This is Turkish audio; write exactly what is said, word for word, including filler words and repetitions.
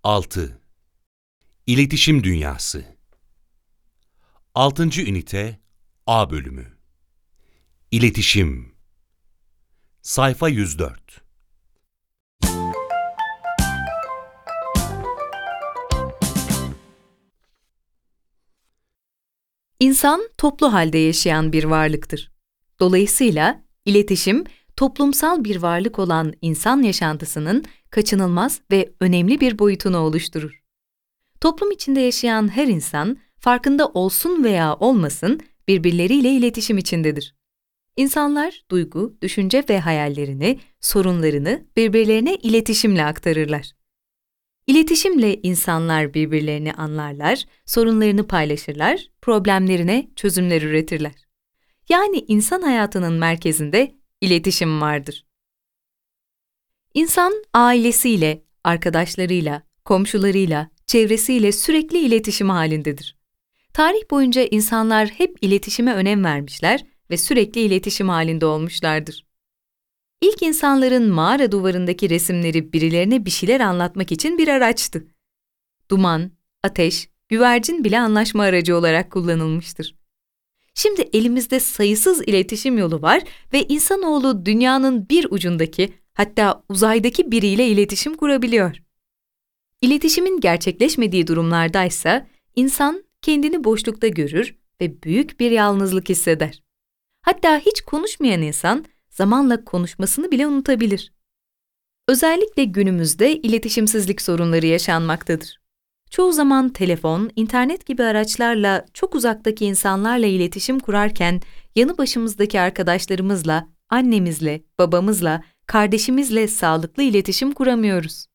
altı. İletişim Dünyası. altıncı ünite A bölümü. İletişim. Sayfa yüz dört. İnsan toplu halde yaşayan bir varlıktır. Dolayısıyla iletişim, toplumsal bir varlık olan insan yaşantısının kaçınılmaz ve önemli bir boyutunu oluşturur. Toplum içinde yaşayan her insan, farkında olsun veya olmasın, birbirleriyle iletişim içindedir. İnsanlar duygu, düşünce ve hayallerini, sorunlarını birbirlerine iletişimle aktarırlar. İletişimle insanlar birbirlerini anlarlar, sorunlarını paylaşırlar, problemlerine çözümler üretirler. Yani insan hayatının merkezinde iletişim vardır. İnsan ailesiyle, arkadaşlarıyla, komşularıyla, çevresiyle sürekli iletişim halindedir. Tarih boyunca insanlar hep iletişime önem vermişler ve sürekli iletişim halinde olmuşlardır. İlk insanların mağara duvarındaki resimleri birilerine bir şeyler anlatmak için bir araçtı. Duman, ateş, güvercin bile anlaşma aracı olarak kullanılmıştır. Şimdi elimizde sayısız iletişim yolu var ve insanoğlu dünyanın bir ucundaki, hatta uzaydaki biriyle iletişim kurabiliyor. İletişimin gerçekleşmediği durumlardaysa insan kendini boşlukta görür ve büyük bir yalnızlık hisseder. Hatta hiç konuşmayan insan zamanla konuşmasını bile unutabilir. Özellikle günümüzde iletişimsizlik sorunları yaşanmaktadır. Çoğu zaman telefon, internet gibi araçlarla çok uzaktaki insanlarla iletişim kurarken yanı başımızdaki arkadaşlarımızla, annemizle, babamızla, kardeşimizle sağlıklı iletişim kuramıyoruz.